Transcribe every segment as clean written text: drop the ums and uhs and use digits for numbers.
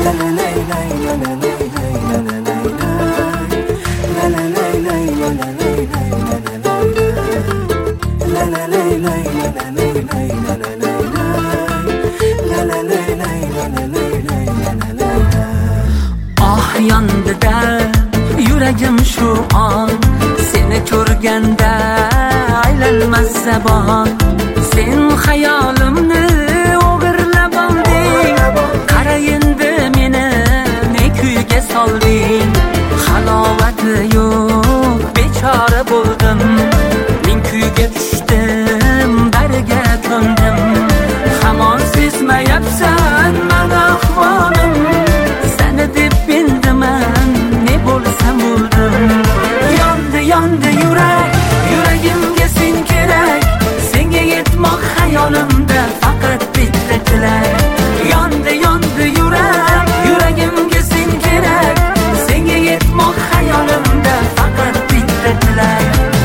Ah yonda yuragim shu on, seni ko'rganda aylanmas zabon. Sen xayolimni o'g'irlab olding, qara endi meni ne kuyga solding. Halovati yo'q bechora bo'ldim, men kuyga tushdim, bariga ko'ndim. Hamon sezmayapsan men ahvolim, seni deb bildiman ne bo'lsam bo'ldim. Yondi yurak, yuragimga sen kerak, senga yetmoq hayolimda faqat bitta tilak. Yondi yurak, yuragimga sen kerak, senga yetmoq hayolimda faqat bitta tilak.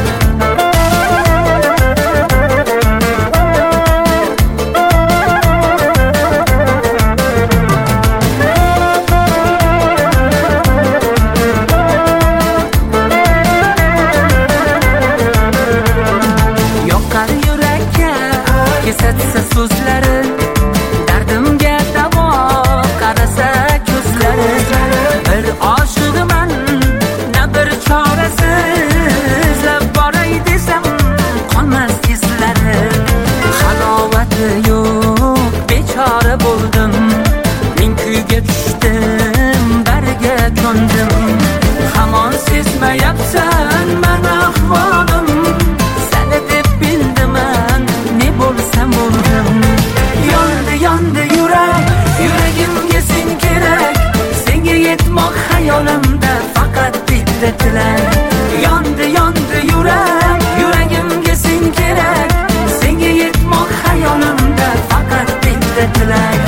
Kesatsa so'zlari, dardimga davo qarasa ko'zlari. Bir oshiqman, na bir chorasiz, boray desam qolmas izlari. Halovati yo'q bechora bo'ldim, men kuyga tushdim, bariga ko'ndim. Hamon sezmayapsan men ahvolim, seni deb bildiman ne bo'lsam bo'ldim. Yondi yurak, yuragimga sen kerak, senga yetmoq hayolimda faqat bitta tilak. Yondi yurak, yuragimga sen kerak, senga yetmoq hayolimda faqat bitta tilak.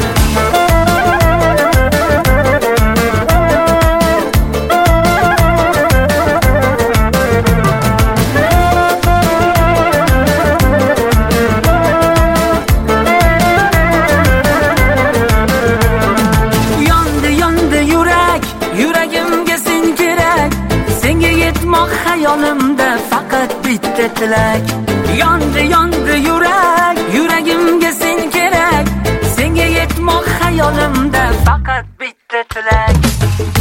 Yuragimga sen kerak, senga yetmoq hayolimda faqat bitta tilak. Yondi yurak, yuragimga sen kerak, senga yetmoq hayolimda faqat bitta tilak.